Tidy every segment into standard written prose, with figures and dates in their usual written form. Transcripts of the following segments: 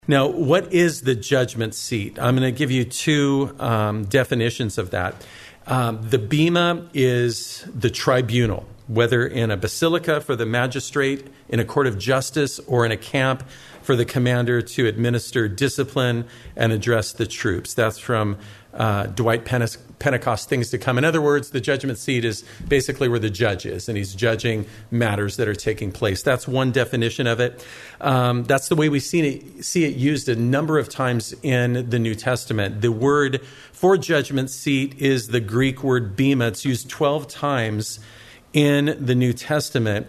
Now, what is the judgment seat? I'm going to give you two definitions of that. The bema is the tribunal, whether in a basilica for the magistrate, in a court of justice, or in a camp for the commander to administer discipline and address the troops. That's from Dwight Pentecost, Things to Come. In other words, the judgment seat is basically where the judge is, and he's judging matters that are taking place. That's one definition of it. That's the way we see it used a number of times in the New Testament. The word for judgment seat is the Greek word bema. It's used 12 times in the New Testament.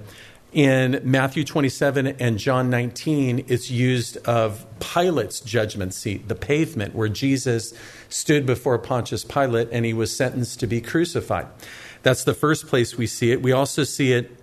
In Matthew 27 and John 19, it's used of Pilate's judgment seat, the pavement where Jesus stood before Pontius Pilate and he was sentenced to be crucified. That's the first place we see it. We also see it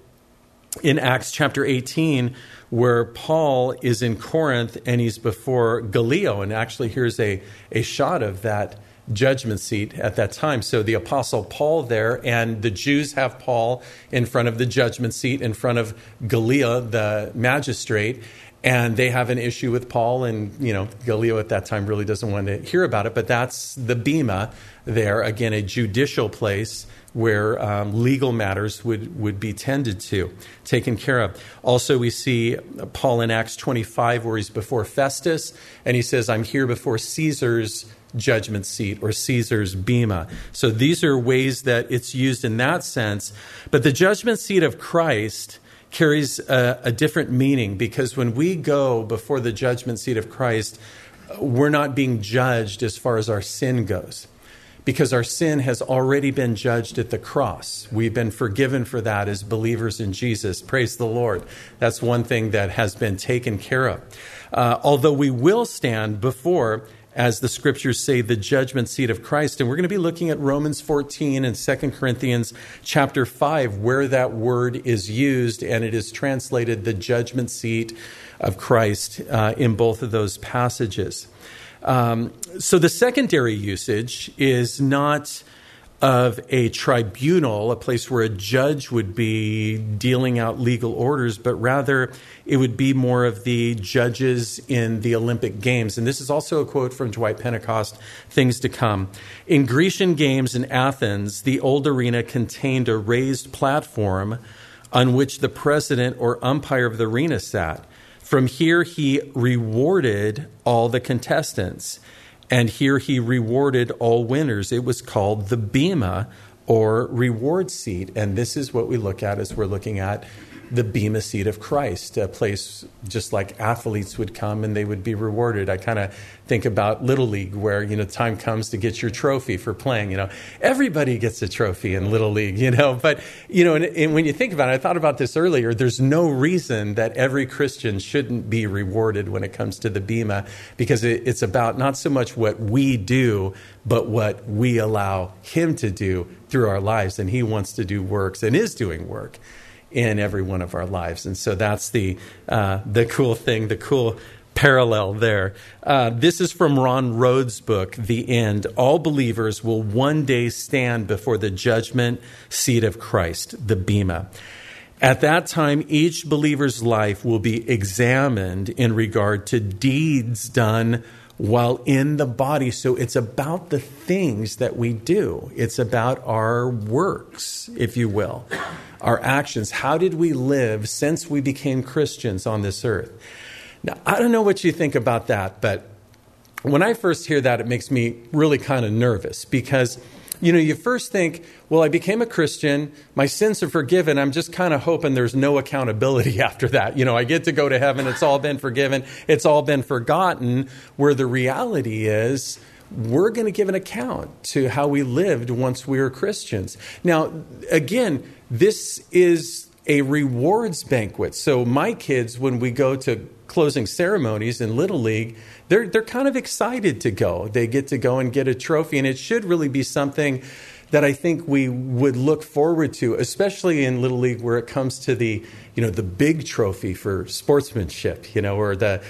in Acts chapter 18, where Paul is in Corinth and he's before Gallio. And actually, here's a shot of that judgment seat at that time. So the Apostle Paul there, and the Jews have Paul in front of the judgment seat, in front of Gallio, the magistrate, and they have an issue with Paul, and Gallio at that time really doesn't want to hear about it, but that's the bema there, again, a judicial place where legal matters would be tended to, taken care of. Also, we see Paul in Acts 25, where he's before Festus, and he says, I'm here before Caesar's judgment seat, or Caesar's bema. So these are ways that it's used in that sense. But the judgment seat of Christ carries a different meaning, because when we go before the judgment seat of Christ, we're not being judged as far as our sin goes, because our sin has already been judged at the cross. We've been forgiven for that as believers in Jesus. Praise the Lord. That's one thing that has been taken care of. Although we will stand before, as the scriptures say, the judgment seat of Christ. And we're going to be looking at Romans 14 and 2 Corinthians chapter 5, where that word is used, and it is translated the judgment seat of Christ in both of those passages. So the secondary usage is not of a tribunal, a place where a judge would be dealing out legal orders, but rather it would be more of the judges in the Olympic Games. And this is also a quote from Dwight Pentecost, Things to Come. In Grecian Games in Athens, the old arena contained a raised platform on which the president or umpire of the arena sat. From here, he rewarded all the contestants, and here he rewarded all winners. It was called the bema, or reward seat. And this is what we look at as we're looking at the bema seat of Christ, a place just like athletes would come and they would be rewarded. I kind of think about Little League, where, time comes to get your trophy for playing. Everybody gets a trophy in Little League, but, and when you think about it, I thought about this earlier, there's no reason that every Christian shouldn't be rewarded when it comes to the bema, because it's about not so much what we do, but what we allow him to do through our lives. And he wants to do works and is doing work in every one of our lives. And so that's the cool thing, the cool parallel there. This is from Ron Rhodes' book, The End. All believers will one day stand before the judgment seat of Christ, the bema. At that time, each believer's life will be examined in regard to deeds done while in the body. So it's about the things that we do. It's about our works, if you will, our actions. How did we live since we became Christians on this earth? Now, I don't know what you think about that, but when I first hear that, it makes me really kind of nervous, because you first think, well, I became a Christian, my sins are forgiven, I'm just kind of hoping there's no accountability after that. I get to go to heaven, it's all been forgiven, it's all been forgotten, where the reality is we're going to give an account to how we lived once we were Christians. Now, again, this is a rewards banquet. So my kids, when we go to closing ceremonies in Little League, they're kind of excited to go. They get to go and get a trophy, and it should really be something that I think we would look forward to, especially in Little League, where it comes to the big trophy for sportsmanship, or the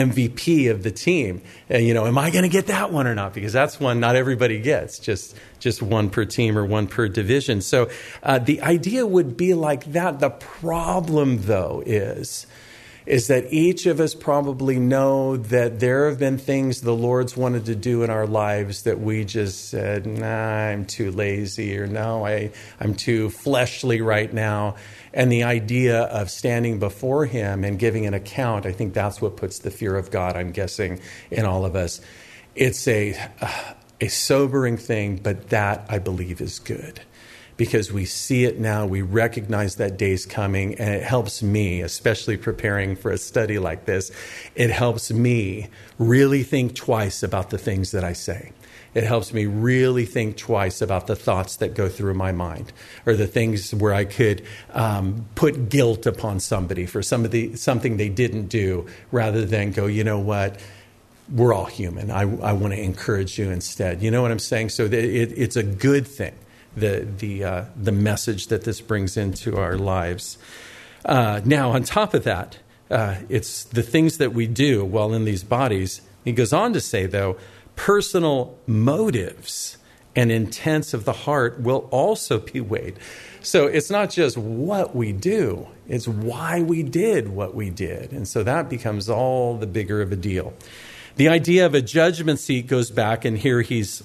MVP of the team. Am I going to get that one or not? Because that's one not everybody gets, just one per team or one per division. So the idea would be like that. The problem, though, is is that each of us probably know that there have been things the Lord's wanted to do in our lives that we just said, nah, I'm too lazy, or no, I'm too fleshly right now. And the idea of standing before him and giving an account, I think that's what puts the fear of God, I'm guessing, in all of us. It's a sobering thing, but that, I believe, is good. Because we see it now, we recognize that day's coming, and it helps me, especially preparing for a study like this, it helps me really think twice about the things that I say. It helps me really think twice about the thoughts that go through my mind, or the things where I could put guilt upon somebody for something they didn't do, rather than go, you know what, we're all human. I want to encourage you instead. You know what I'm saying? So it's a good thing. The message that this brings into our lives. Now, on top of that, it's the things that we do while in these bodies. He goes on to say, though, personal motives and intents of the heart will also be weighed. So it's not just what we do, it's why we did what we did. And so that becomes all the bigger of a deal. The idea of a judgment seat goes back, and here he's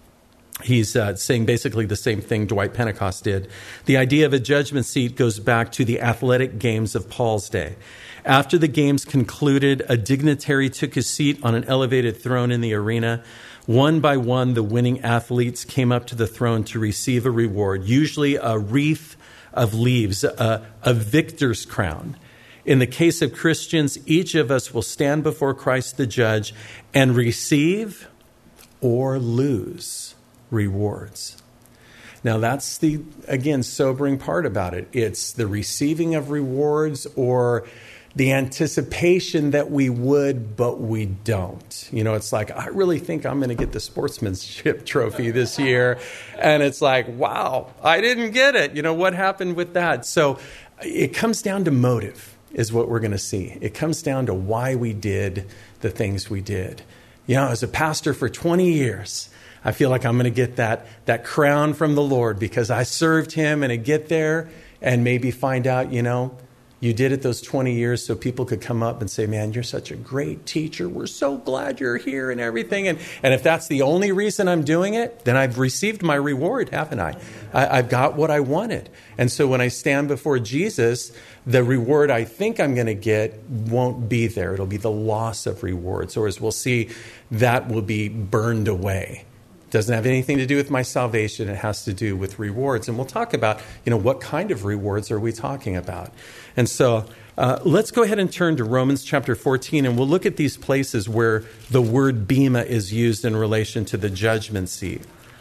saying basically the same thing Dwight Pentecost did. The idea of a judgment seat goes back to the athletic games of Paul's day. After the games concluded, a dignitary took his seat on an elevated throne in the arena. One by one, the winning athletes came up to the throne to receive a reward, usually a wreath of leaves, a victor's crown. In the case of Christians, each of us will stand before Christ the judge and receive or lose rewards. Now that's the, again, sobering part about it. It's the receiving of rewards, or the anticipation that we would, but we don't. You know, it's like, I really think I'm going to get the sportsmanship trophy this year. And it's like, wow, I didn't get it. You know, what happened with that? So it comes down to motive is what we're going to see. It comes down to why we did the things we did. You know, as a pastor for 20 years, I feel like I'm going to get that crown from the Lord because I served him, and I get there and maybe find out, you know, you did it those 20 years so people could come up and say, man, you're such a great teacher. We're so glad you're here and everything. And if that's the only reason I'm doing it, then I've received my reward, haven't I? I've got what I wanted. And so when I stand before Jesus, the reward I think I'm going to get won't be there. It'll be the loss of rewards. Or as we'll see, that will be burned away. Doesn't have anything to do with my salvation. It has to do with rewards. And we'll talk about, you know, what kind of rewards are we talking about? And so let's go ahead and turn to Romans chapter 14, and we'll look at these places where the word bema is used in relation to the judgment seat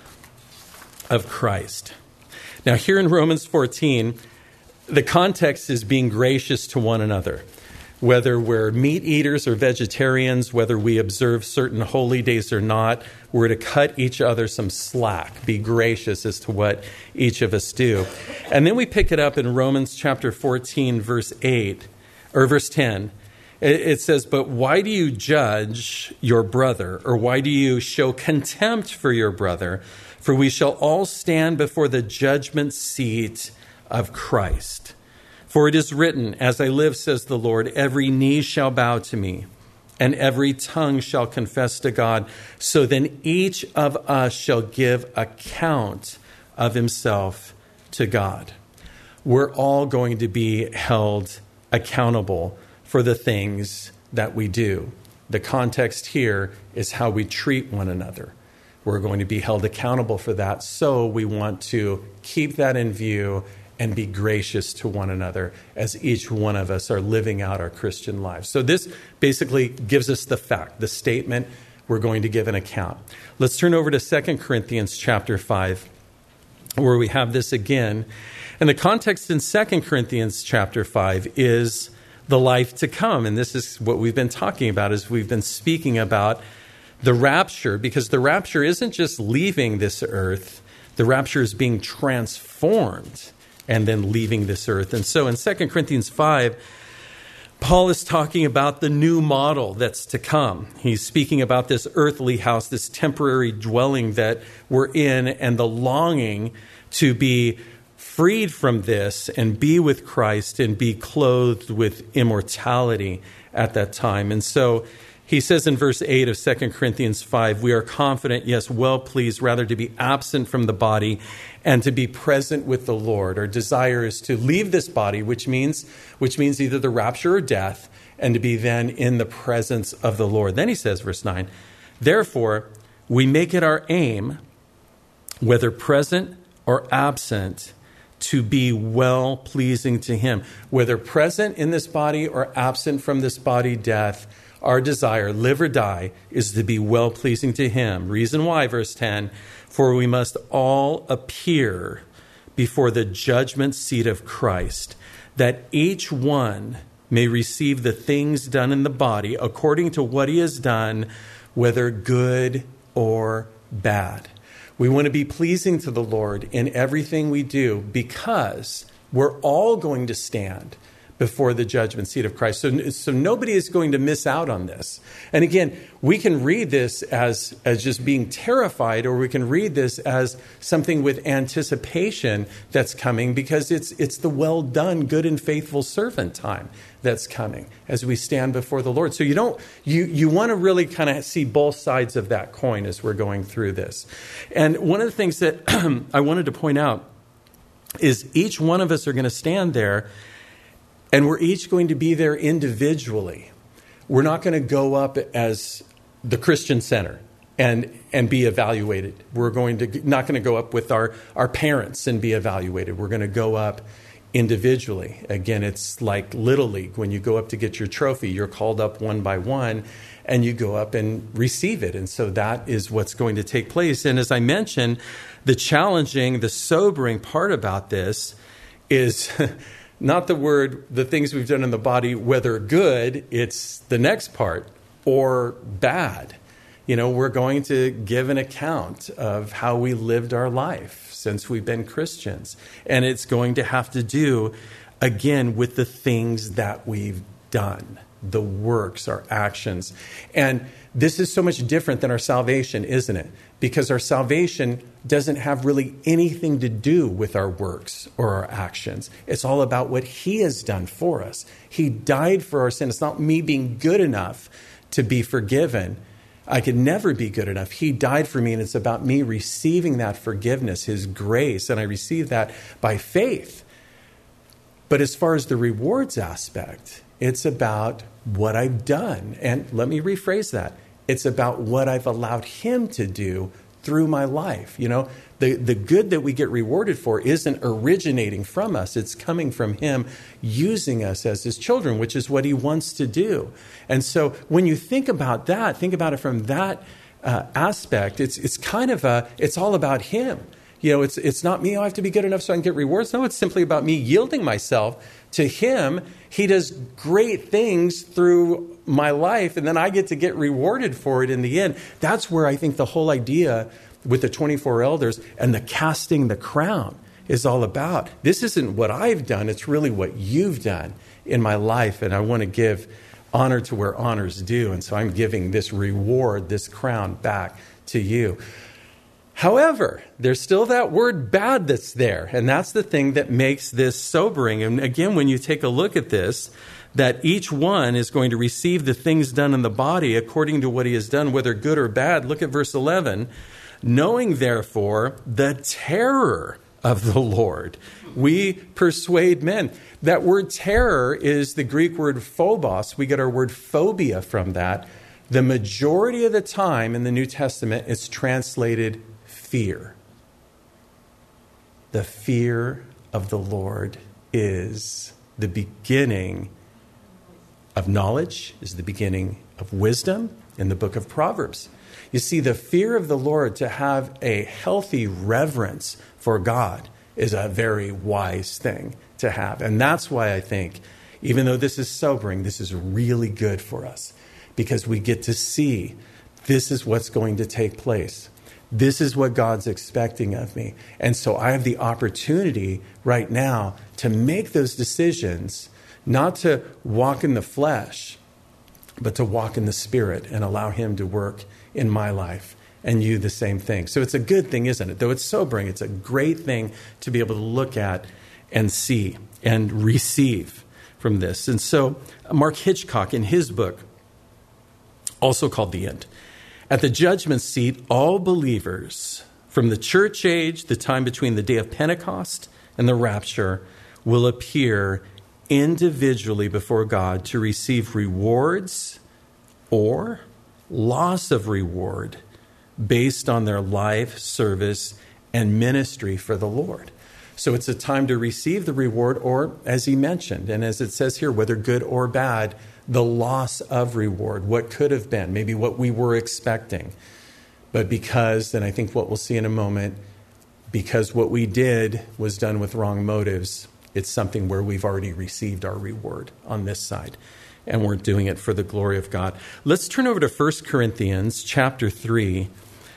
of Christ. Now, here in Romans 14, the context is being gracious to one another. Whether we're meat eaters or vegetarians, whether we observe certain holy days or not, we're to cut each other some slack, be gracious as to what each of us do. And then we pick it up in Romans chapter 14, verse 8, or verse 10. It says, but why do you judge your brother, or why do you show contempt for your brother? For we shall all stand before the judgment seat of Christ. For it is written, as I live, says the Lord, every knee shall bow to me, and every tongue shall confess to God. So then each of us shall give account of himself to God. We're all going to be held accountable for the things that we do. The context here is how we treat one another. We're going to be held accountable for that. So we want to keep that in view and be gracious to one another as each one of us are living out our Christian lives. So this basically gives us the fact, the statement, we're going to give an account. Let's turn over to 2 Corinthians chapter 5, where we have this again. And the context in 2 Corinthians chapter 5 is the life to come. And this is what we've been talking about as we've been speaking about the rapture, because the rapture isn't just leaving this earth. The rapture is being transformed and then leaving this earth. And so in 2 Corinthians 5, Paul is talking about the new model that's to come. He's speaking about this earthly house, this temporary dwelling that we're in, and the longing to be freed from this and be with Christ and be clothed with immortality at that time. And so he says in verse 8 of 2 Corinthians 5, we are confident, yes, well pleased, rather to be absent from the body and to be present with the Lord. Our desire is to leave this body, which means either the rapture or death, and to be then in the presence of the Lord. Then he says, verse 9, therefore, we make it our aim, whether present or absent, to be well-pleasing to him. Whether present in this body or absent from this body, death, our desire, live or die, is to be well-pleasing to him. Reason why, verse 10, for we must all appear before the judgment seat of Christ, that each one may receive the things done in the body according to what he has done, whether good or bad. We want to be pleasing to the Lord in everything we do because we're all going to stand before the judgment seat of Christ. So nobody is going to miss out on this. And again, we can read this as just being terrified, or we can read this as something with anticipation that's coming, because it's the well done, good and faithful servant time that's coming as we stand before the Lord. So you want to really kind of see both sides of that coin as we're going through this. And one of the things that I wanted to point out is each one of us are going to stand there, and we're each going to be there individually. We're not going to go up as the Christian Center and be evaluated. We're not going to go up with our parents and be evaluated. We're going to go up individually. Again, it's like Little League. When you go up to get your trophy, you're called up one by one, and you go up and receive it. And so that is what's going to take place. And as I mentioned, the challenging, the sobering part about this is not the things we've done in the body, whether good, it's the next part, or bad. We're going to give an account of how we lived our life since we've been Christians. And it's going to have to do, again, with the things that we've done, the works, our actions. And this is so much different than our salvation, isn't it? Because our salvation doesn't have really anything to do with our works or our actions. It's all about what he has done for us. He died for our sin. It's not me being good enough to be forgiven. I could never be good enough. He died for me, and it's about me receiving that forgiveness, his grace, and I receive that by faith. But as far as the rewards aspect, it's about what I've done. And let me rephrase that. It's about what I've allowed him to do through my life. The good that we get rewarded for isn't originating from us. It's coming from him using us as his children, which is what he wants to do. And so when you think about that, think about it from that aspect. It's kind of it's all about him. It's not me, I have to be good enough so I can get rewards. No, it's simply about me yielding myself to him. He does great things through my life, and then I get to get rewarded for it in the end. That's where I think the whole idea with the 24 elders and the casting the crown is all about. This isn't what I've done. It's really what you've done in my life, and I want to give honor to where honor's due. And so I'm giving this reward, this crown, back to you. However, there's still that word bad that's there, and that's the thing that makes this sobering. And again, when you take a look at this, that each one is going to receive the things done in the body according to what he has done, whether good or bad. Look at verse 11. Knowing, therefore, the terror of the Lord, we persuade men. That word terror is the Greek word phobos. We get our word phobia from that. The majority of the time in the New Testament, it's translated fear. The fear of the Lord is the beginning of knowledge, is the beginning of wisdom in the book of Proverbs. You see, the fear of the Lord, to have a healthy reverence for God, is a very wise thing to have. And that's why I think, even though this is sobering, this is really good for us, because we get to see this is what's going to take place. This is what God's expecting of me. And so I have the opportunity right now to make those decisions, not to walk in the flesh, but to walk in the Spirit and allow him to work in my life and you the same thing. So it's a good thing, isn't it? Though it's sobering, it's a great thing to be able to look at and see and receive from this. And so Mark Hitchcock, in his book, also called The End, at the judgment seat, all believers from the church age, the time between the day of Pentecost and the rapture, will appear individually before God to receive rewards or loss of reward based on their life, service, and ministry for the Lord. So it's a time to receive the reward, or, as he mentioned, and as it says here, whether good or bad, the loss of reward, what could have been, maybe what we were expecting. But because, and I think what we'll see in a moment, because what we did was done with wrong motives, it's something where we've already received our reward on this side, and we're doing it for the glory of God. Let's turn over to 1 Corinthians chapter 3,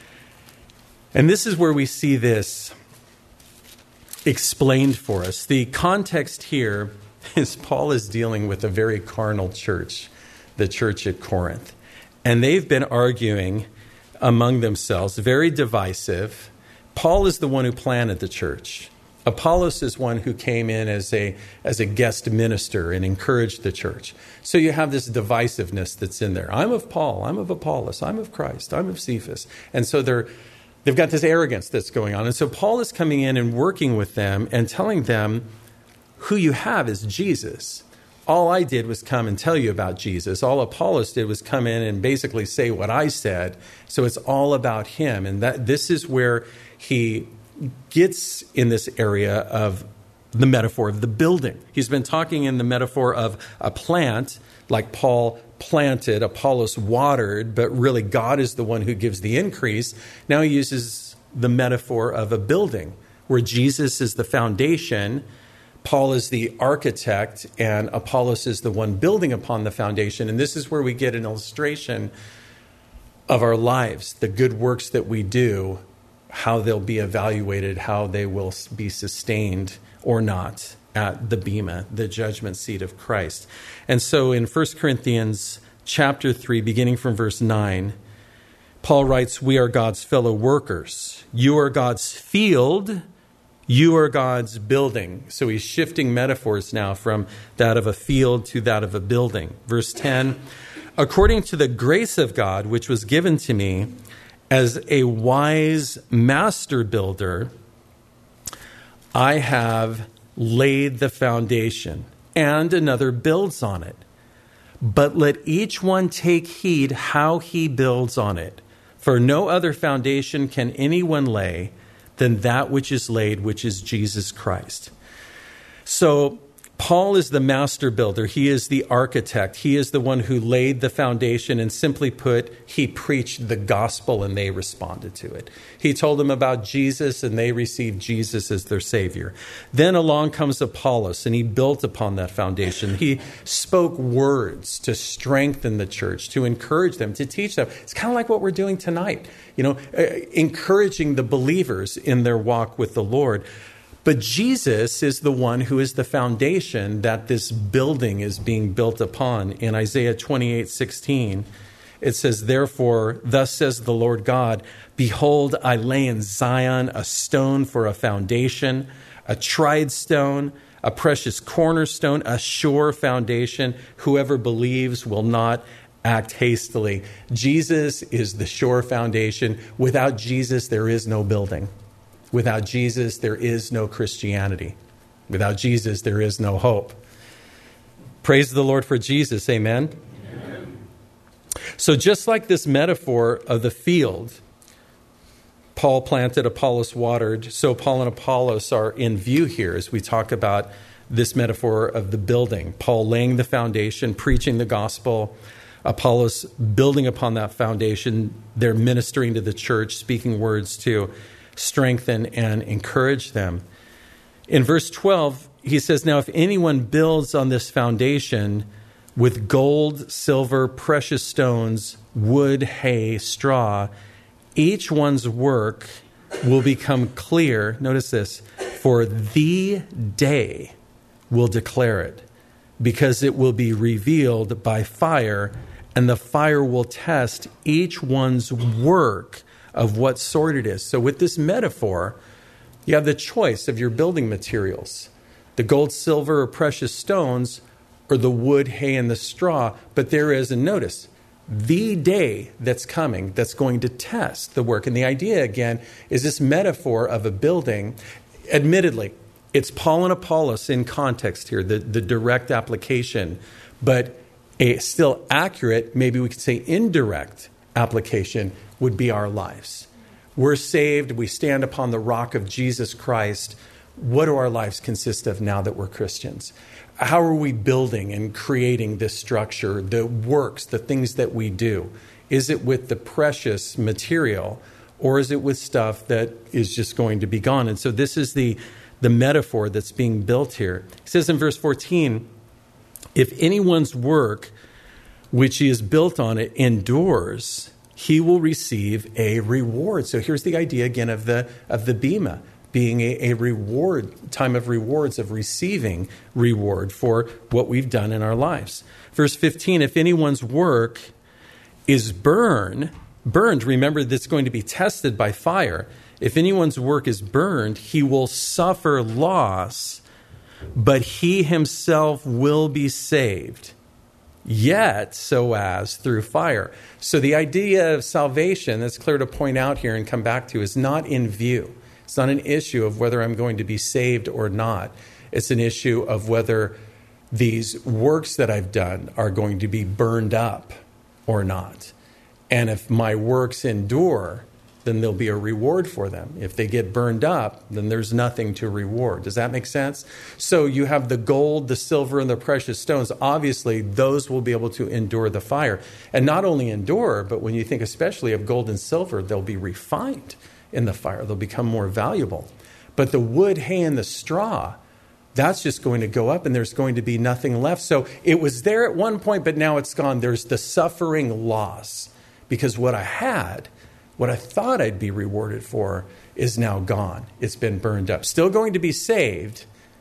and this is where we see this explained for us. The context here is Paul is dealing with a very carnal church, the church at Corinth. And they've been arguing among themselves, very divisive. Paul is the one who planted the church. Apollos is one who came in as a guest minister and encouraged the church. So you have this divisiveness that's in there. I'm of Paul, I'm of Apollos, I'm of Christ, I'm of Cephas. And so they've got this arrogance that's going on. And so Paul is coming in and working with them and telling them, who you have is Jesus. All I did was come and tell you about Jesus. All Apollos did was come in and basically say what I said. So it's all about him. And this is where he gets in this area of the metaphor of the building. He's been talking in the metaphor of a plant, like Paul planted, Apollos watered, but really God is the one who gives the increase. Now he uses the metaphor of a building, where Jesus is the foundation, Paul is the architect, and Apollos is the one building upon the foundation. And this is where we get an illustration of our lives, the good works that we do, how they'll be evaluated, how they will be sustained or not at the bema, the judgment seat of Christ. And so in 1 Corinthians chapter 3, beginning from verse 9, Paul writes, we are God's fellow workers. You are God's field. You are God's building. So he's shifting metaphors now from that of a field to that of a building. Verse 10, according to the grace of God, which was given to me as a wise master builder, I have laid the foundation, and another builds on it. But let each one take heed how he builds on it. For no other foundation can anyone lay than that which is laid, which is Jesus Christ. So Paul is the master builder. He is the architect. He is the one who laid the foundation, and simply put, he preached the gospel and they responded to it. He told them about Jesus and they received Jesus as their Savior. Then along comes Apollos, and he built upon that foundation. He spoke words to strengthen the church, to encourage them, to teach them. It's kind of like what we're doing tonight, encouraging the believers in their walk with the Lord. But Jesus is the one who is the foundation that this building is being built upon. In Isaiah 28:16, it says, therefore, thus says the Lord God, behold, I lay in Zion a stone for a foundation, a tried stone, a precious cornerstone, a sure foundation. Whoever believes will not act hastily. Jesus is the sure foundation. Without Jesus, there is no building. Without Jesus, there is no Christianity. Without Jesus, there is no hope. Praise the Lord for Jesus. Amen? Amen. So just like this metaphor of the field, Paul planted, Apollos watered, so Paul and Apollos are in view here as we talk about this metaphor of the building. Paul laying the foundation, preaching the gospel, Apollos building upon that foundation. They're ministering to the church, speaking words to strengthen and encourage them. In verse 12, he says, now if anyone builds on this foundation with gold, silver, precious stones, wood, hay, straw, each one's work will become clear. Notice this, for the day will declare it, because it will be revealed by fire, and the fire will test each one's work of what sort it is. So with this metaphor, you have the choice of your building materials, the gold, silver, or precious stones, or the wood, hay, and the straw. But there is, and notice, the day that's coming that's going to test the work. And the idea, again, is this metaphor of a building. Admittedly, it's Paul and Apollos in context here, the direct application, but a still accurate, maybe we could say indirect application would be our lives. We're saved, we stand upon the rock of Jesus Christ. What do our lives consist of now that we're Christians? How are we building and creating this structure, the works, the things that we do? Is it with the precious material, or is it with stuff that is just going to be gone? And so this is the metaphor that's being built here. It says in verse 14, if anyone's work which he is built on it endures, he will receive a reward. So here's the idea again of the bema being a reward, time of rewards, of receiving reward for what we've done in our lives. Verse 15, if anyone's work is burned, remember that's going to be tested by fire. If anyone's work is burned, he will suffer loss, but he himself will be saved, yet so as through fire. So the idea of salvation, that's clear to point out here and come back to, is not in view. It's not an issue of whether I'm going to be saved or not. It's an issue of whether these works that I've done are going to be burned up or not. And if my works endure, then there'll be a reward for them. If they get burned up, then there's nothing to reward. Does that make sense? So you have the gold, the silver, and the precious stones. Obviously, those will be able to endure the fire. And not only endure, but when you think especially of gold and silver, they'll be refined in the fire. They'll become more valuable. But the wood, hay, and the straw, that's just going to go up and there's going to be nothing left. So it was there at one point, but now it's gone. There's the suffering loss because what I had, what I thought I'd be rewarded for, is now gone. It's been burned up. Still going to be saved,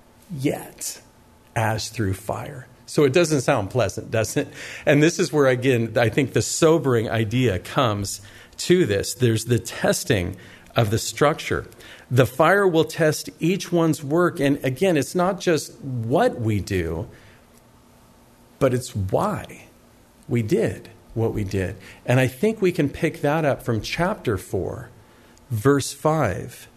yet as through fire. So it doesn't sound pleasant, does it? And this is where, again, I think the sobering idea comes to this. There's the testing of the structure. The fire will test each one's work. And again, it's not just what we do, but it's why we did what we did. And I think we can pick that up from chapter 4, verse 5,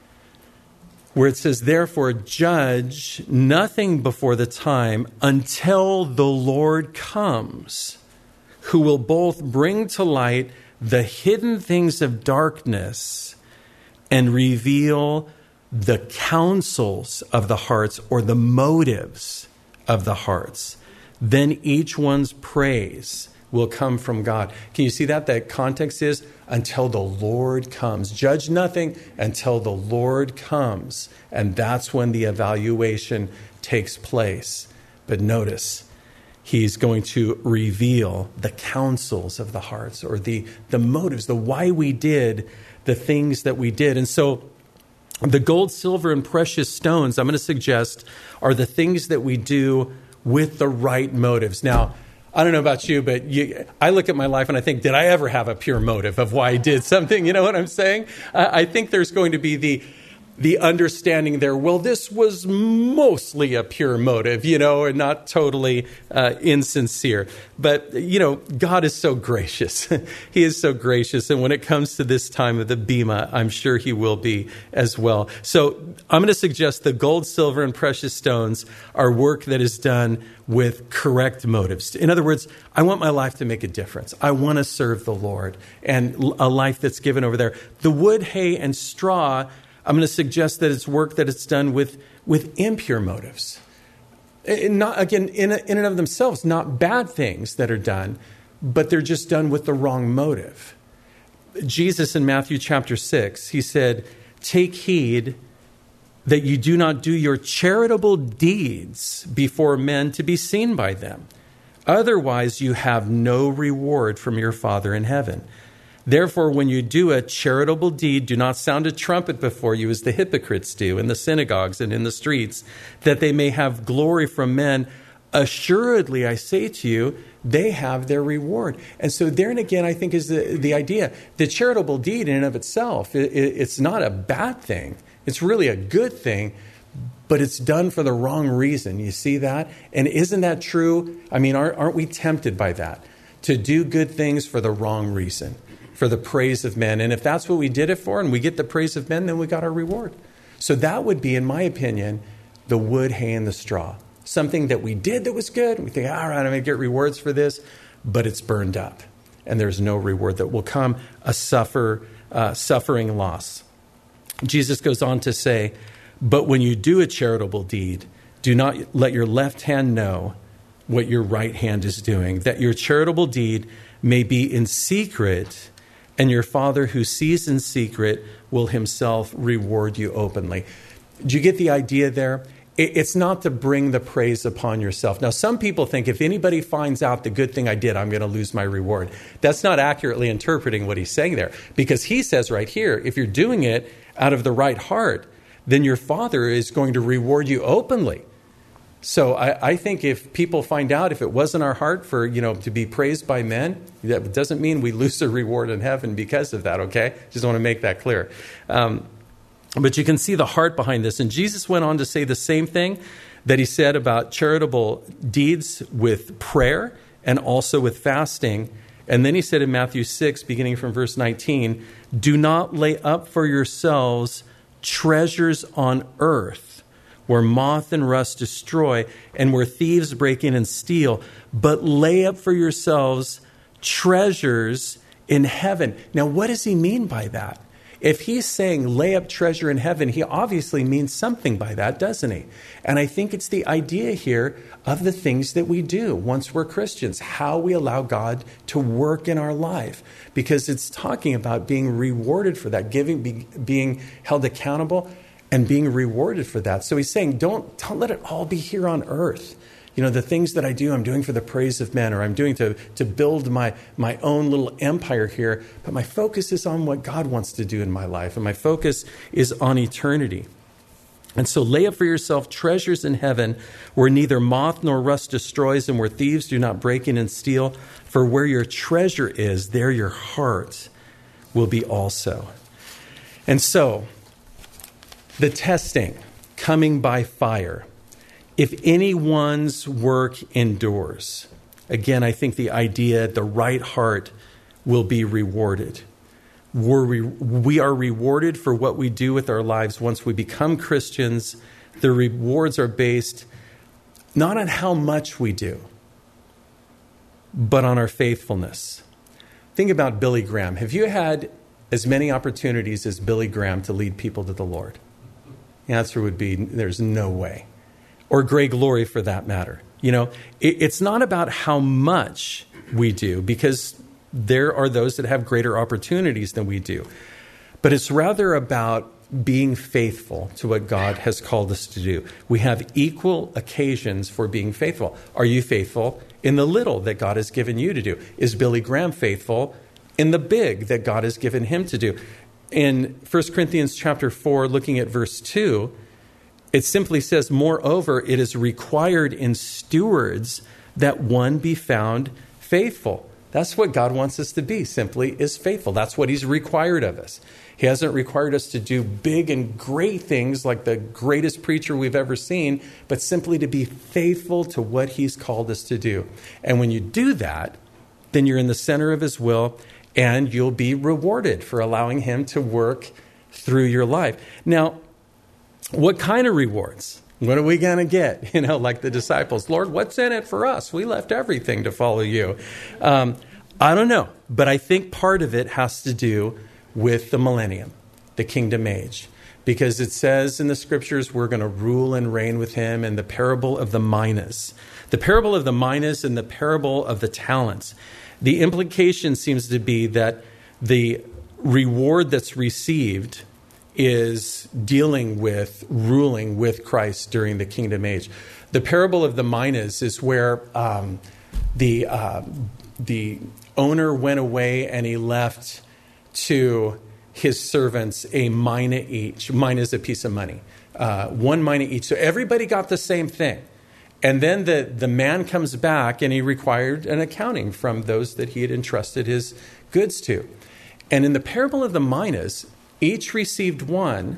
where it says, therefore, judge nothing before the time until the Lord comes, who will both bring to light the hidden things of darkness and reveal the counsels of the hearts, or the motives of the hearts. Then each one's praise will come from God. Can you see that? That context is until the Lord comes. Judge nothing until the Lord comes. And that's when the evaluation takes place. But notice, he's going to reveal the counsels of the hearts, or the motives, the why we did the things that we did. And so the gold, silver, and precious stones, I'm going to suggest, are the things that we do with the right motives. Now, I don't know about you, but I look at my life and I think, did I ever have a pure motive of why I did something? You know what I'm saying? I think there's going to be the understanding there, well, this was mostly a pure motive, and not totally insincere. But, God is so gracious. He is so gracious. And when it comes to this time of the Bema, I'm sure he will be as well. So I'm going to suggest the gold, silver, and precious stones are work that is done with correct motives. In other words, I want my life to make a difference. I want to serve the Lord, and a life that's given over there. The wood, hay, and straw, I'm going to suggest that it's work that it's done with impure motives. Not, again, in and of themselves, not bad things that are done, but they're just done with the wrong motive. Jesus in Matthew chapter 6, he said, take heed that you do not do your charitable deeds before men to be seen by them. Otherwise, you have no reward from your Father in heaven. Therefore, when you do a charitable deed, do not sound a trumpet before you as the hypocrites do in the synagogues and in the streets, that they may have glory from men. Assuredly, I say to you, they have their reward. And so there and again, I think is the idea. The charitable deed in and of itself, it's not a bad thing. It's really a good thing, but it's done for the wrong reason. You see that? And isn't that true? I mean, aren't we tempted by that? To do good things for the wrong reason, for the praise of men. And if that's what we did it for and we get the praise of men, then we got our reward. So that would be, in my opinion, the wood, hay, and the straw. Something that we did that was good. We think, all right, I'm going to get rewards for this, but it's burned up. And there's no reward that will come, a suffering loss. Jesus goes on to say, but when you do a charitable deed, do not let your left hand know what your right hand is doing, that your charitable deed may be in secret, and your Father who sees in secret will himself reward you openly. Do you get the idea there? It's not to bring the praise upon yourself. Now, some people think if anybody finds out the good thing I did, I'm going to lose my reward. That's not accurately interpreting what he's saying there, because he says right here, if you're doing it out of the right heart, then your Father is going to reward you openly. So I think if people find out, if it wasn't our heart for, to be praised by men, that doesn't mean we lose a reward in heaven because of that, okay? Just want to make that clear. But you can see the heart behind this. And Jesus went on to say the same thing that he said about charitable deeds with prayer and also with fasting. And then he said in Matthew 6, beginning from verse 19, do not lay up for yourselves treasures on earth, where moth and rust destroy, and where thieves break in and steal, but lay up for yourselves treasures in heaven. Now, what does he mean by that? If he's saying lay up treasure in heaven, he obviously means something by that, doesn't he? And I think it's the idea here of the things that we do once we're Christians, how we allow God to work in our life, because it's talking about being rewarded for that, being held accountable and being rewarded for that. So he's saying, don't let it all be here on earth. The things that I do, I'm doing for the praise of men, or I'm doing to build my own little empire here. But my focus is on what God wants to do in my life. And my focus is on eternity. And so lay up for yourself treasures in heaven, where neither moth nor rust destroys, and where thieves do not break in and steal. For where your treasure is, there your heart will be also. And so, the testing coming by fire. If anyone's work endures, again, I think the idea, the right heart will be rewarded. We are rewarded for what we do with our lives once we become Christians. The rewards are based not on how much we do, but on our faithfulness. Think about Billy Graham. Have you had as many opportunities as Billy Graham to lead people to the Lord? The answer would be there's no way. Or Greg Laurie, for that matter. It's not about how much we do, because there are those that have greater opportunities than we do. But it's rather about being faithful to what God has called us to do. We have equal occasions for being faithful. Are you faithful in the little that God has given you to do? Is Billy Graham faithful in the big that God has given him to do? In 1 Corinthians chapter 4, looking at verse 2, it simply says, moreover, it is required in stewards that one be found faithful. That's what God wants us to be, simply is faithful. That's what he's required of us. He hasn't required us to do big and great things like the greatest preacher we've ever seen, but simply to be faithful to what he's called us to do. And when you do that, then you're in the center of his will, and you'll be rewarded for allowing him to work through your life. Now, what kind of rewards? What are we going to get? Like the disciples. Lord, what's in it for us? We left everything to follow you. I don't know. But I think part of it has to do with the millennium, the kingdom age. Because it says in the scriptures, we're going to rule and reign with him, and the parable of the minas. The parable of the minas and the parable of the talents. The implication seems to be that the reward that's received is dealing with ruling with Christ during the kingdom age. The parable of the minas is where the owner went away and he left to his servants a mina each. Mina is a piece of money. 1 mina each. So everybody got the same thing. And then the man comes back and he required an accounting from those that he had entrusted his goods to. And in the parable of the minas, each received one.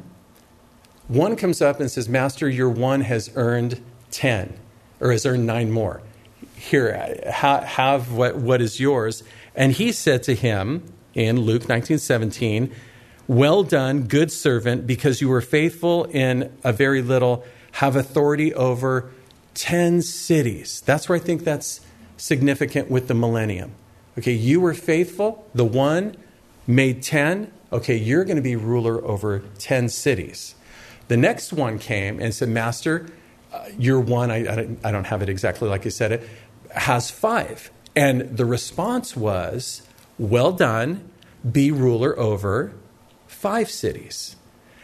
One comes up and says, Master, your one has earned 10 or has earned 9 more. Here, have what is yours. And he said to him in Luke 19:17, well done, good servant, because you were faithful in a very little, have authority over 10 cities. That's where I think that's significant with the millennium. Okay, you were faithful. The one made 10. Okay, you're going to be ruler over 10 cities. The next one came and said, Master, your one, I don't have it exactly like you said it, has 5. And the response was, well done, be ruler over 5 cities.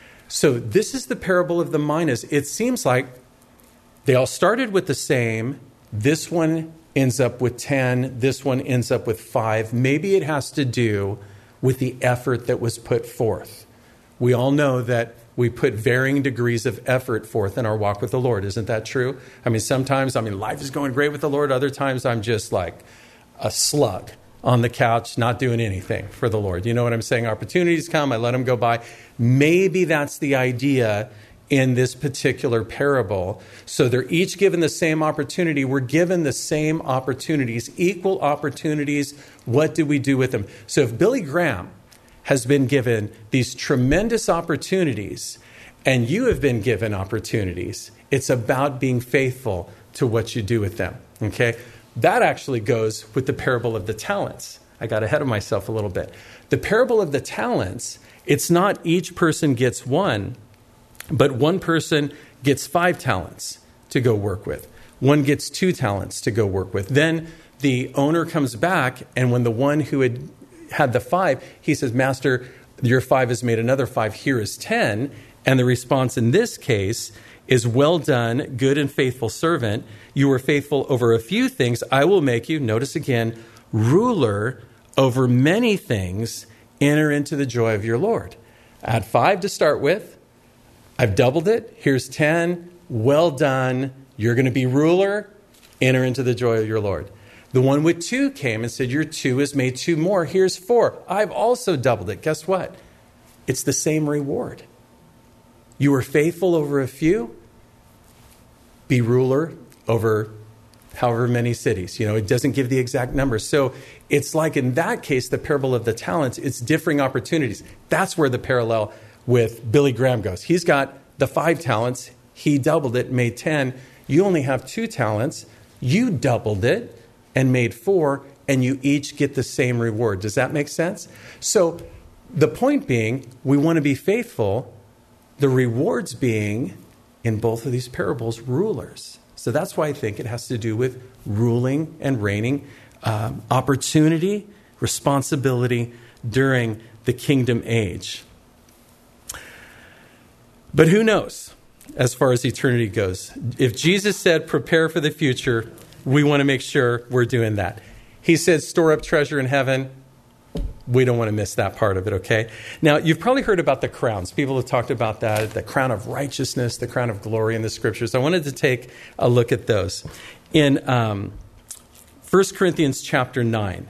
So this is the parable of the minas. It seems like they all started with the same. This one ends up with 10. This one ends up with 5. Maybe it has to do with the effort that was put forth. We all know that we put varying degrees of effort forth in our walk with the Lord. Isn't that true? Sometimes, life is going great with the Lord. Other times I'm just like a slug on the couch, not doing anything for the Lord. You know what I'm saying? Opportunities come, I let them go by. Maybe that's the idea in this particular parable. So they're each given the same opportunity. We're given the same opportunities, equal opportunities. What do we do with them? So if Billy Graham has been given these tremendous opportunities and you have been given opportunities, it's about being faithful to what you do with them. Okay? That actually goes with the parable of the talents. I got ahead of myself a little bit. The parable of the talents, it's not each person gets 1, but one person gets 5 talents to go work with. One gets 2 talents to go work with. Then the owner comes back, and when the one who had the 5, he says, Master, your 5 has made another 5. Here is 10. And the response in this case is, well done, good and faithful servant. You were faithful over a few things. I will make you, notice again, ruler over many things. Enter into the joy of your Lord. I had 5 to start with. I've doubled it. Here's 10. Well done. You're going to be ruler. Enter into the joy of your Lord. The one with 2 came and said, your 2 has made 2 more. Here's 4. I've also doubled it. Guess what? It's the same reward. You were faithful over a few. Be ruler over however many cities. It doesn't give the exact numbers. So it's like in that case, the parable of the talents, it's differing opportunities. That's where the parallel with Billy Graham goes. He's got the 5 talents. He doubled it, made 10. You only have 2 talents. You doubled it and made 4, and you each get the same reward. Does that make sense? So the point being, we want to be faithful. The rewards being, in both of these parables, rulers. So that's why I think it has to do with ruling and reigning, opportunity, responsibility during the kingdom age. But who knows as far as eternity goes? If Jesus said, prepare for the future, we want to make sure we're doing that. He said, store up treasure in heaven. We don't want to miss that part of it, okay? Now, you've probably heard about the crowns. People have talked about that, the crown of righteousness, the crown of glory in the scriptures. I wanted to take a look at those. In 1 Corinthians chapter 9,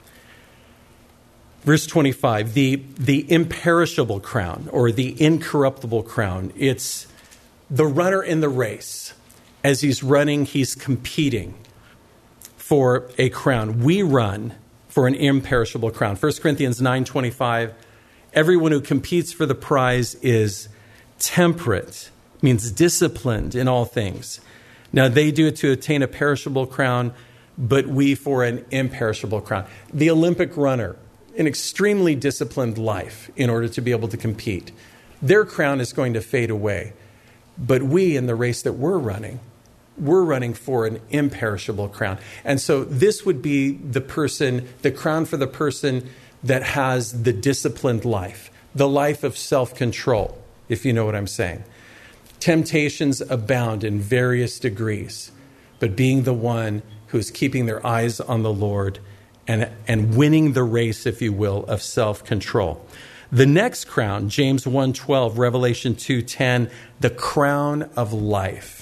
verse 25, the imperishable crown or the incorruptible crown, it's the runner in the race. As he's running, he's competing for a crown. We run for an imperishable crown. 1 Corinthians 9:25, everyone who competes for the prize is temperate, means disciplined in all things. Now they do it to attain a perishable crown, but we for an imperishable crown. The Olympic runner, an extremely disciplined life in order to be able to compete. Their crown is going to fade away. But we, in the race that we're running for an imperishable crown. And so this would be the crown for the person that has the disciplined life, the life of self-control, if you know what I'm saying. Temptations abound in various degrees, but being the one who's keeping their eyes on the Lord and winning the race, if you will, of self-control. The next crown, James 1:12, Revelation 2:10, the crown of life.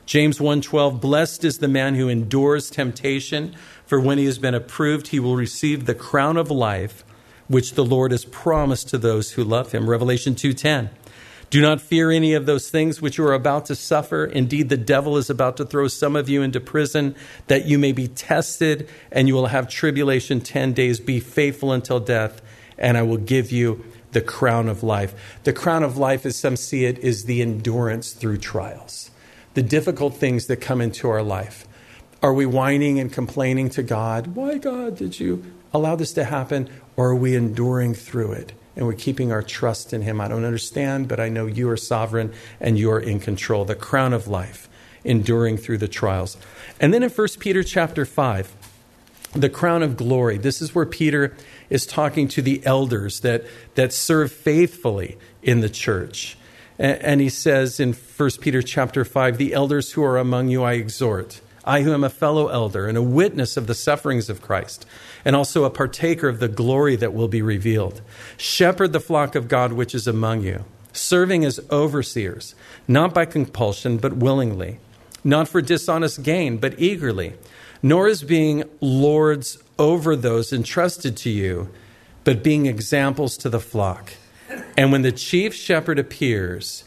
James 1:12, blessed is the man who endures temptation, for when he has been approved, he will receive the crown of life, which the Lord has promised to those who love him. Revelation 2:10, do not fear any of those things which you are about to suffer. Indeed, the devil is about to throw some of you into prison, that you may be tested, and you will have tribulation 10 days. Be faithful until death, and I will give you the crown of life. The crown of life, as some see it, is the endurance through trials, the difficult things that come into our life. Are we whining and complaining to God? Why, God, did you allow this to happen? Or are we enduring through it? And we're keeping our trust in him. I don't understand, but I know you are sovereign and you are in control. The crown of life, enduring through the trials. And then in 1 Peter chapter 5, the crown of glory. This is where Peter is talking to the elders that serve faithfully in the church. And he says in 1 Peter chapter 5, the elders who are among you I exhort, I who am a fellow elder and a witness of the sufferings of Christ, and also a partaker of the glory that will be revealed. Shepherd the flock of God which is among you, serving as overseers, not by compulsion, but willingly, not for dishonest gain, but eagerly, nor as being lords over those entrusted to you, but being examples to the flock. And when the chief shepherd appears,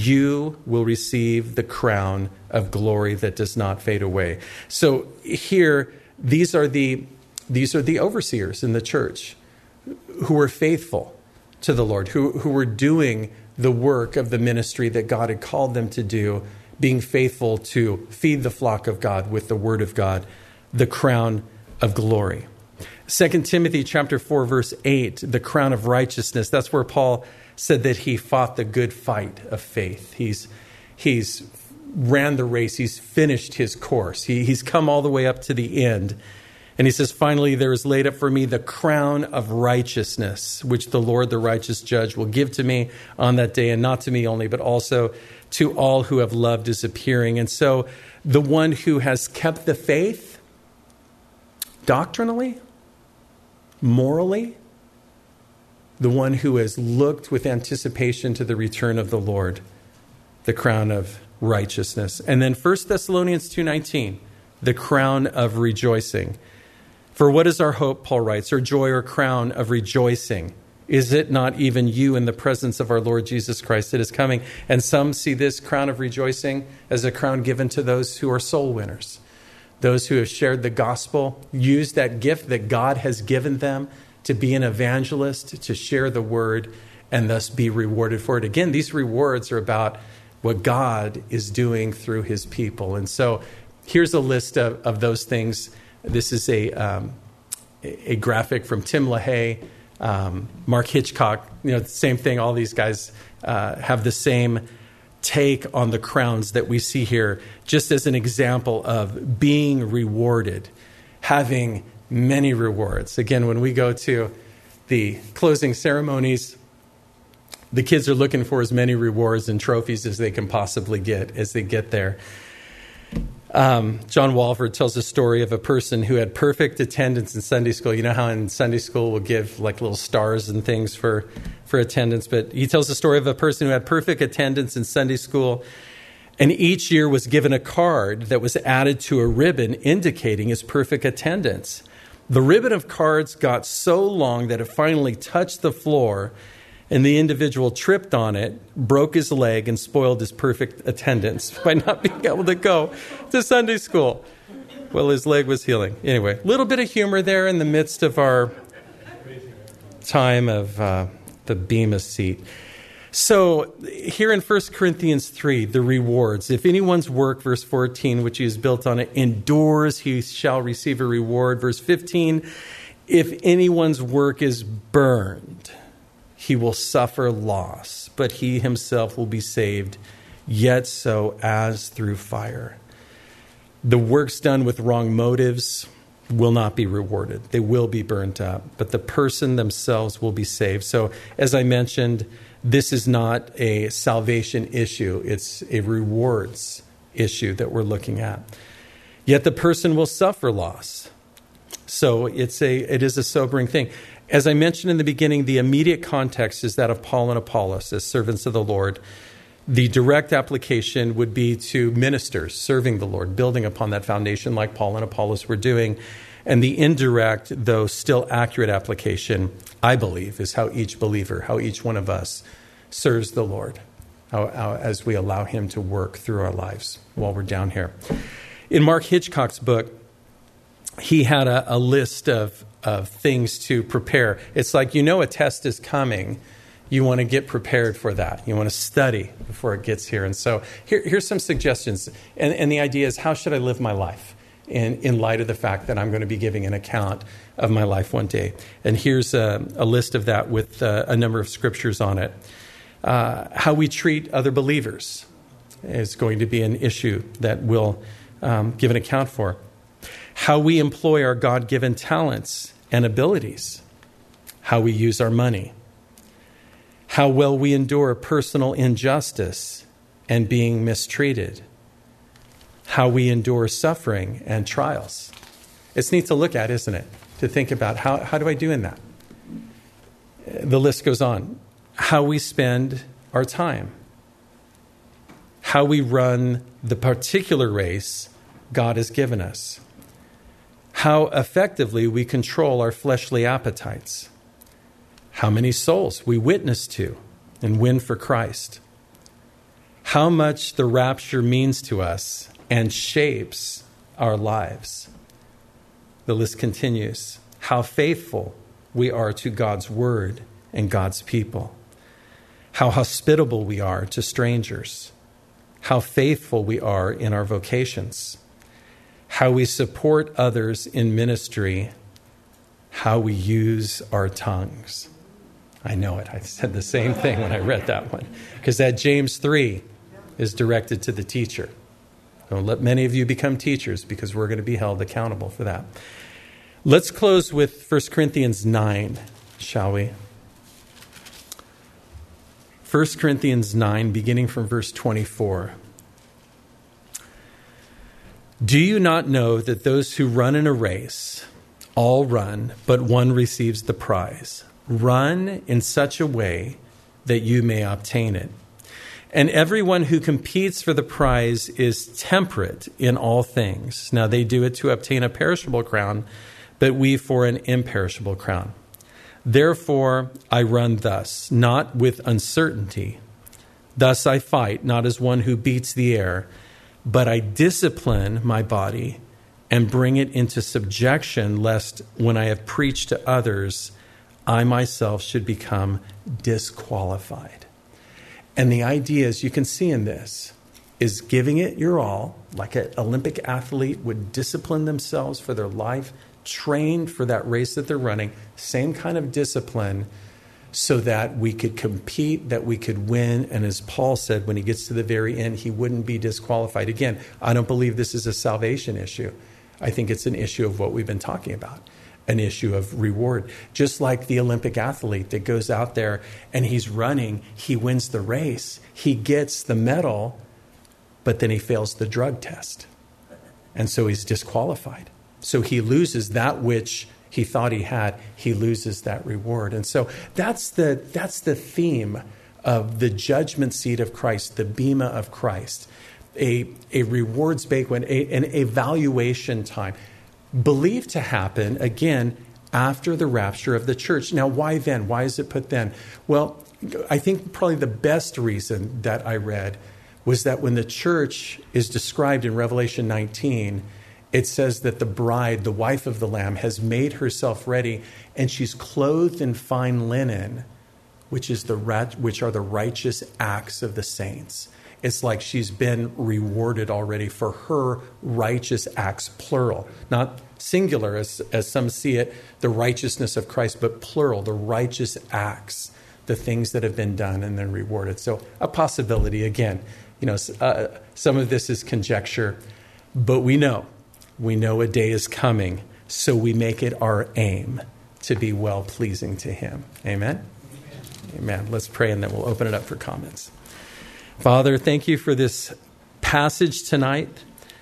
you will receive the crown of glory that does not fade away. So here, these are the overseers in the church who were faithful to the Lord, who were doing the work of the ministry that God had called them to do, being faithful to feed the flock of God with the word of God, the crown of glory. 2 Timothy chapter 4, verse 8, the crown of righteousness. That's where Paul said that he fought the good fight of faith. He's ran the race. He's finished his course. He's come all the way up to the end. And he says, finally, there is laid up for me the crown of righteousness, which the Lord, the righteous judge, will give to me on that day, and not to me only, but also to all who have loved his appearing. And so the one who has kept the faith doctrinally, morally, the one who has looked with anticipation to the return of the Lord, the crown of righteousness. And then 1 Thessalonians 2:19, the crown of rejoicing. For what is our hope, Paul writes, or joy or crown of rejoicing? Is it not even you in the presence of our Lord Jesus Christ that is coming? And some see this crown of rejoicing as a crown given to those who are soul winners, those who have shared the gospel, used that gift that God has given them to be an evangelist, to share the word, and thus be rewarded for it. Again, these rewards are about what God is doing through his people. And so here's a list of those things. This is a graphic from Tim LaHaye, Mark Hitchcock. Same thing. All these guys have the same take on the crowns that we see here, just as an example of being rewarded, having many rewards. Again, when we go to the closing ceremonies, the kids are looking for as many rewards and trophies as they can possibly get as they get there. John Walford tells a story of a person who had perfect attendance in Sunday school. You know how in Sunday school we'll give like little stars and things for attendance, but he tells the story of a person who had perfect attendance in Sunday school, and each year was given a card that was added to a ribbon indicating his perfect attendance. The ribbon of cards got so long that it finally touched the floor, and the individual tripped on it, broke his leg, and spoiled his perfect attendance by not being able to go to Sunday school. Well, his leg was healing. Anyway, a little bit of humor there in the midst of our time of the Bema seat. So here in 1 Corinthians 3, the rewards. If anyone's work, verse 14, which he has built on it, endures, he shall receive a reward. Verse 15, if anyone's work is burned, he will suffer loss, but he himself will be saved, yet so as through fire. The works done with wrong motives will not be rewarded. They will be burnt up, but the person themselves will be saved. So as I mentioned, this is not a salvation issue. It's a rewards issue that we're looking at. Yet the person will suffer loss. So it is a sobering thing. As I mentioned in the beginning, the immediate context is that of Paul and Apollos as servants of the Lord, The direct application would be to ministers, serving the Lord, building upon that foundation like Paul and Apollos were doing. And the indirect, though still accurate application, I believe, is how each believer, how each one of us serves the Lord, as we allow him to work through our lives while we're down here. In Mark Hitchcock's book, he had a list of things to prepare. It's like, a test is coming. You want to get prepared for that. You want to study before it gets here. And so here's some suggestions. And the idea is, how should I live my life in light of the fact that I'm going to be giving an account of my life one day? And here's a list of that with a number of scriptures on it. How we treat other believers is going to be an issue that we'll give an account for. How we employ our God-given talents and abilities. How we use our money. How well we endure personal injustice and being mistreated. How we endure suffering and trials. It's neat to look at, isn't it? To think about how do I do in that? The list goes on. How we spend our time. How we run the particular race God has given us. How effectively we control our fleshly appetites. How many souls we witness to and win for Christ. How much the rapture means to us and shapes our lives. The list continues. How faithful we are to God's word and God's people. How hospitable we are to strangers. How faithful we are in our vocations. How we support others in ministry. How we use our tongues. I know it. I said the same thing when I read that one. Because that James 3 is directed to the teacher. Don't let many of you become teachers, because we're going to be held accountable for that. Let's close with 1 Corinthians 9, shall we? 1 Corinthians 9, beginning from verse 24. Do you not know that those who run in a race all run, but one receives the prize? Run in such a way that you may obtain it. And everyone who competes for the prize is temperate in all things. Now they do it to obtain a perishable crown, but we for an imperishable crown. Therefore I run thus, not with uncertainty. Thus I fight, not as one who beats the air, but I discipline my body and bring it into subjection, lest when I have preached to others, I myself should become disqualified. And the idea, as you can see in this, is giving it your all, like an Olympic athlete would discipline themselves for their life, trained for that race that they're running, same kind of discipline, so that we could compete, that we could win. And as Paul said, when he gets to the very end, he wouldn't be disqualified. Again, I don't believe this is a salvation issue. I think it's an issue of what we've been talking about. An issue of reward. Just like the Olympic athlete that goes out there and he's running, he wins the race, he gets the medal, but then he fails the drug test. And so he's disqualified. So he loses that which he thought he had, he loses that reward. And so that's the theme of the judgment seat of Christ, the bema of Christ, a rewards banquet, an evaluation time. Believed to happen, again, after the rapture of the church. Now, why then? Why is it put then? Well, I think probably the best reason that I read was that when the church is described in Revelation 19, it says that the bride, the wife of the Lamb, has made herself ready, and she's clothed in fine linen, which are the righteous acts of the saints. It's like she's been rewarded already for her righteous acts, plural. Not singular, as some see it, the righteousness of Christ, but plural, the righteous acts, the things that have been done and then rewarded. So a possibility, again, some of this is conjecture, but we know a day is coming, so we make it our aim to be well-pleasing to him. Amen? Amen. Let's pray, and then we'll open it up for comments. Father, thank you for this passage tonight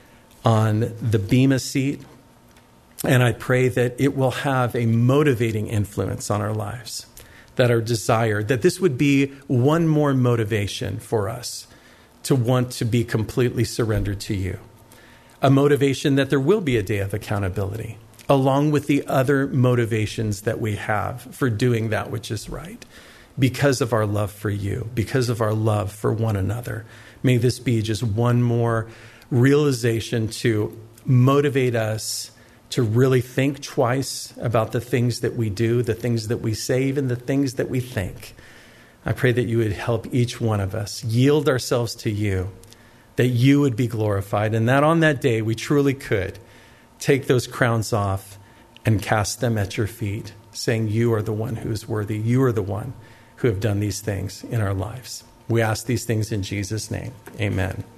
on the bema seat. And I pray that it will have a motivating influence on our lives, that our desire, that this would be one more motivation for us to want to be completely surrendered to you. A motivation that there will be a day of accountability, along with the other motivations that we have for doing that which is right, because of our love for you, because of our love for one another. May this be just one more realization to motivate us to really think twice about the things that we do, the things that we say, even the things that we think. I pray that you would help each one of us yield ourselves to you, that you would be glorified, and that on that day we truly could take those crowns off and cast them at your feet, saying you are the one who is worthy. You are the one who have done these things in our lives. We ask these things in Jesus' name. Amen.